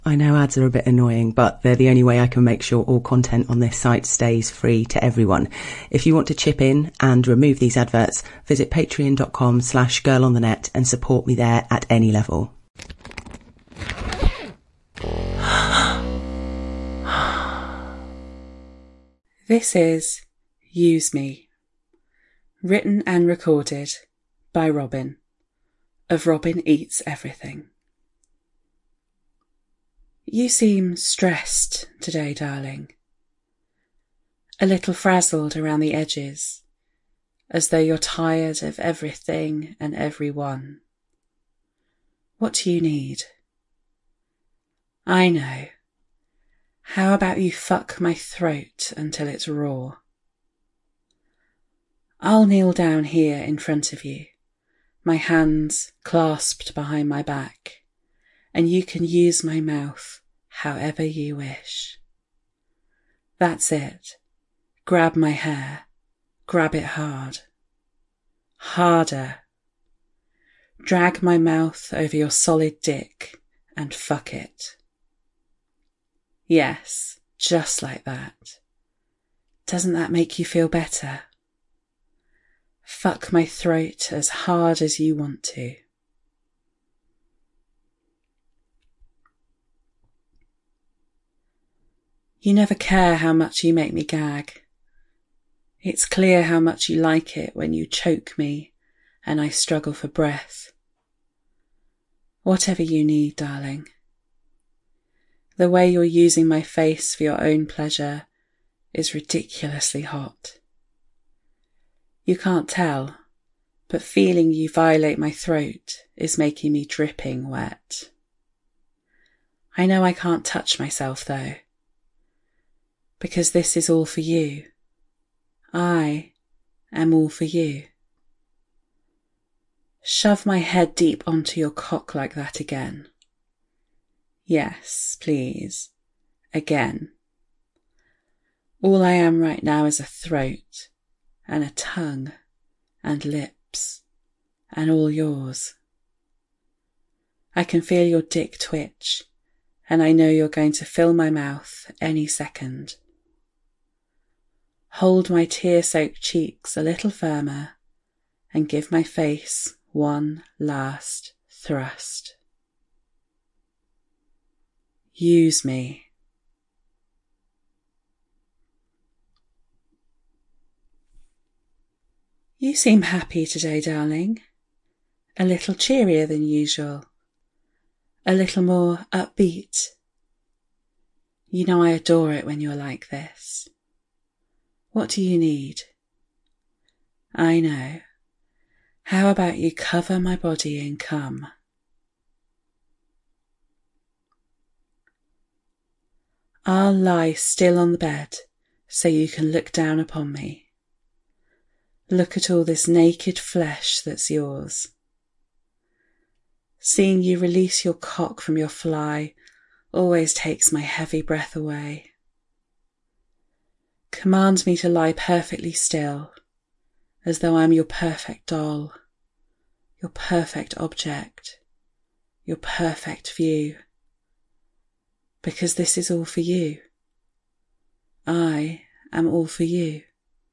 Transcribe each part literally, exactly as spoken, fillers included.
I know ads are a bit annoying, but they're the only way I can make sure all content on this site stays free to everyone. If you want to chip in and remove these adverts, visit patreon.com slash girlonthenet and support me there at any level. This is Use Me, written and recorded by Robin, of Robin Eats Everything. You seem stressed today, darling. A little frazzled around the edges, as though you're tired of everything and everyone. What do you need? I know. How about you fuck my throat until it's raw? I'll kneel down here in front of you, my hands clasped behind my back, and you can use my mouth however you wish. That's it. Grab my hair. Grab it hard. Harder. Drag my mouth over your solid dick and fuck it. Yes, just like that. Doesn't that make you feel better? Fuck my throat as hard as you want to. You never care how much you make me gag. It's clear how much you like it when you choke me and I struggle for breath. Whatever you need, darling. The way you're using my face for your own pleasure is ridiculously hot. You can't tell, but feeling you violate my throat is making me dripping wet. I know I can't touch myself though, because this is all for you. I am all for you. Shove my head deep onto your cock like that again. Yes, please. Again. All I am right now is a throat, and a tongue, and lips, and all yours. I can feel your dick twitch, and I know you're going to fill my mouth any second. Hold my tear-soaked cheeks a little firmer and give my face one last thrust. Use me. You seem happy today, darling. A little cheerier than usual. A little more upbeat. You know I adore it when you're like this. What do you need? I know. How about you cover my body in cum? I'll lie still on the bed so you can look down upon me. Look at all this naked flesh that's yours. Seeing you release your cock from your fly always takes my heavy breath away. Command me to lie perfectly still, as though I'm your perfect doll, your perfect object, your perfect view. Because this is all for you. I am all for you.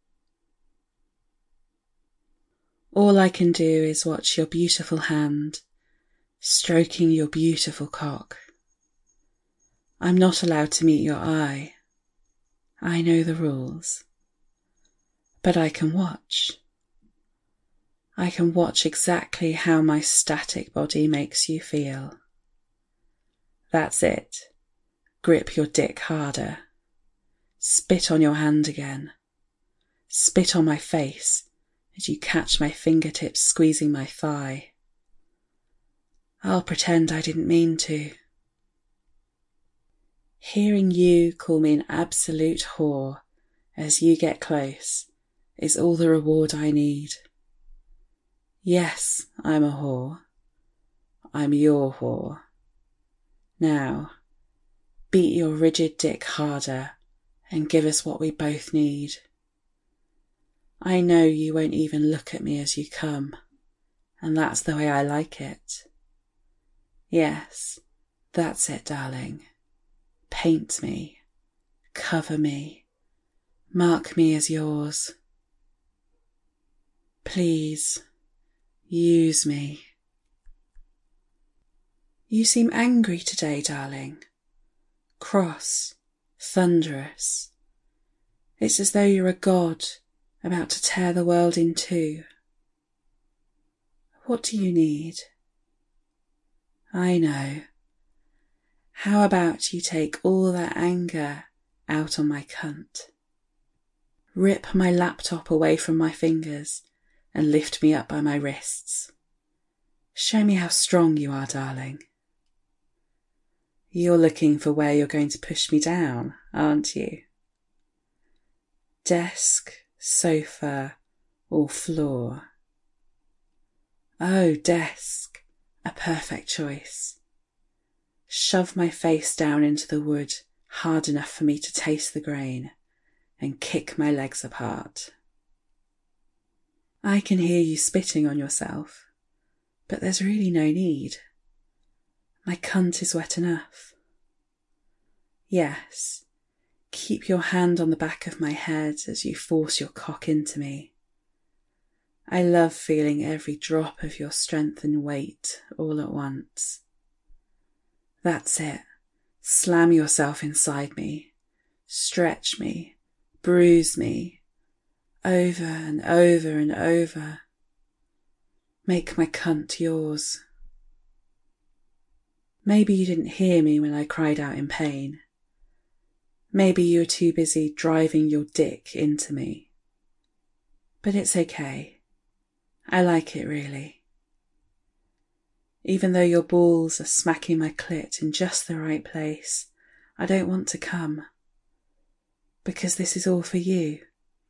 All I can do is watch your beautiful hand stroking your beautiful cock. I'm not allowed to meet your eye. I know the rules. But I can watch. I can watch exactly how my static body makes you feel. That's it. Grip your dick harder. Spit on your hand again. Spit on my face as you catch my fingertips squeezing my thigh. I'll pretend I didn't mean to. Hearing you call me an absolute whore as you get close is all the reward I need. Yes, I'm a whore. I'm your whore. Now, beat your rigid dick harder and give us what we both need. I know you won't even look at me as you come, and that's the way I like it. Yes, That's it, darling. Paint me, cover me, mark me as yours. Please, use me. You seem angry today, darling. Cross, thunderous. It's as though you're a god about to tear the world in two. What do you need? I know. How about you take all that anger out on my cunt? Rip my laptop away from my fingers and lift me up by my wrists. Show me how strong you are, darling. You're looking for where you're going to push me down, aren't you? Desk, sofa, or floor? Oh, desk, a perfect choice. Shove my face down into the wood hard enough for me to taste the grain and kick my legs apart. I can hear you spitting on yourself, but there's really no need. My cunt is wet enough. Yes, keep your hand on the back of my head as you force your cock into me. I love feeling every drop of your strength and weight all at once. That's it. Slam yourself inside me. Stretch me. Bruise me. Over and over and over. Make my cunt yours. Maybe you didn't hear me when I cried out in pain. Maybe you were too busy driving your dick into me. But it's okay. I like it really. Even though your balls are smacking my clit in just the right place, I don't want to come. Because this is all for you.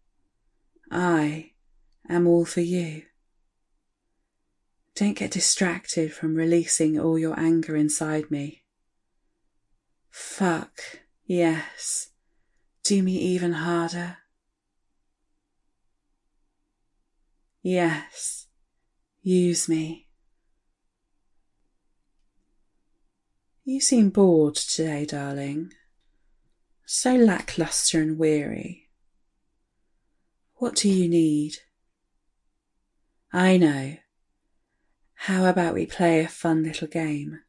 I am all for you. Don't get distracted from releasing all your anger inside me. Fuck, yes. Do me even harder. Yes, use me. You seem bored today, darling. So lacklustre and weary. What do you need? I know. How about we play a fun little game?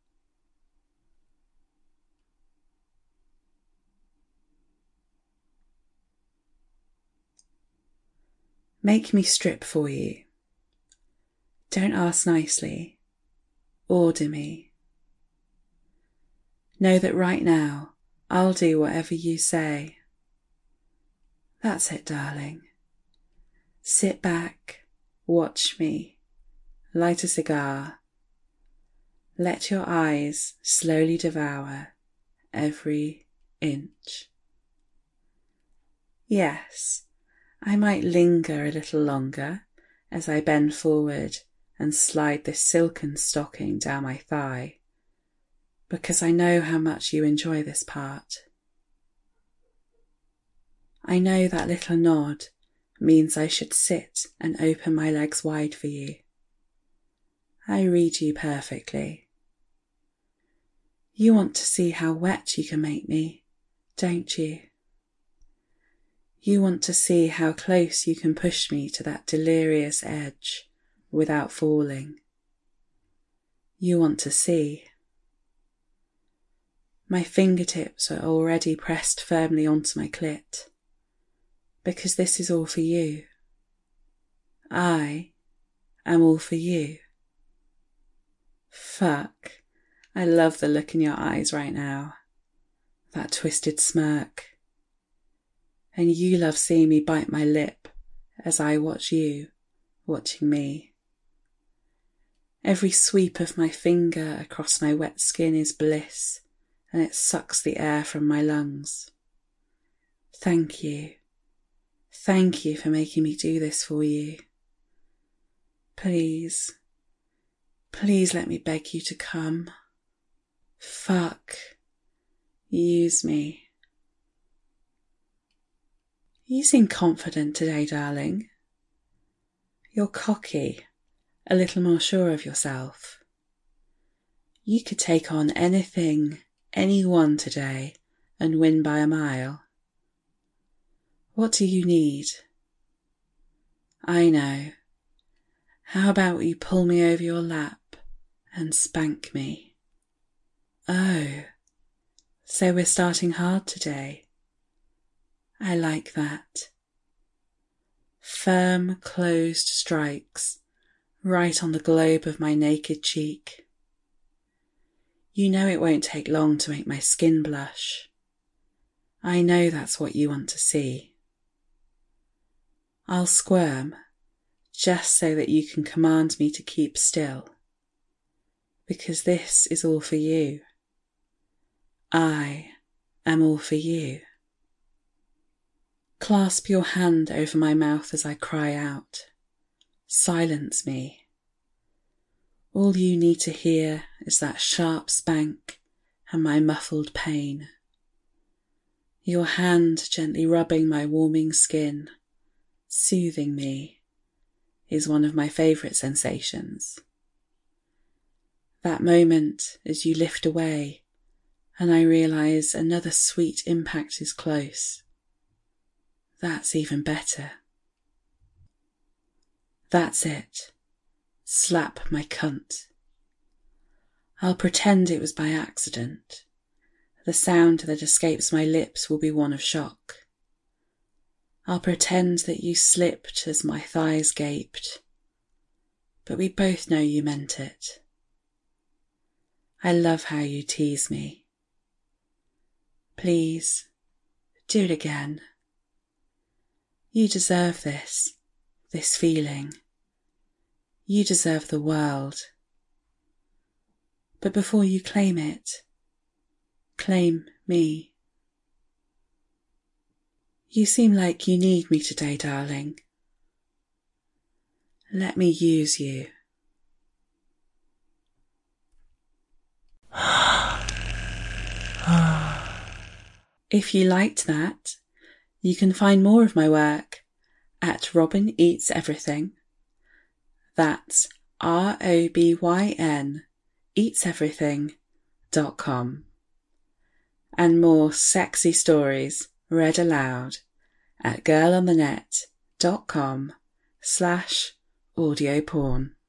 Make me strip for you. Don't ask nicely. Order me. Know that right now I'll do whatever you say. That's it, darling. Sit back, watch me. Light a cigar. Let your eyes slowly devour every inch. Yes, I might linger a little longer as I bend forward and slide this silken stocking down my thigh, because I know how much you enjoy this part. I know that little nod means I should sit and open my legs wide for you. I read you perfectly. You want to see how wet you can make me, don't you? You want to see how close you can push me to that delirious edge without falling. You want to see. My fingertips are already pressed firmly onto my clit, because this is all for you. I am all for you. Fuck, I love the look in your eyes right now. That twisted smirk. And you love seeing me bite my lip as I watch you watching me. Every sweep of my finger across my wet skin is bliss, and it sucks the air from my lungs. Thank you. Thank you for making me do this for you. Please, please let me beg you to come. Fuck. Use me. You seem confident today, darling. You're cocky, a little more sure of yourself. You could take on anything, anyone today and win by a mile. What do you need? I know. How about you pull me over your lap and spank me? Oh, so we're starting hard today. I like that. Firm, closed strikes right on the globe of my naked cheek. You know it won't take long to make my skin blush. I know that's what you want to see. I'll squirm, just so that you can command me to keep still. Because this is all for you. I am all for you. Clasp your hand over my mouth as I cry out. Silence me. All you need to hear is that sharp spank and my muffled pain. Your hand gently rubbing my warming skin, soothing me, is one of my favourite sensations. That moment as you lift away and I realise another sweet impact is close. That's even better. That's it. Slap my cunt. I'll pretend it was by accident. The sound that escapes my lips will be one of shock. I'll pretend that you slipped as my thighs gaped. But we both know you meant it. I love how you tease me. Please, do it again. You deserve this, this feeling. You deserve the world. But before you claim it, claim me. You seem like you need me today, darling. Let me use you. If you liked that, you can find more of my work at Robyn Eats Everything. That's R O B Y N eats everything dot com. And more sexy stories read aloud at girlonthenet dot com slash audio porn.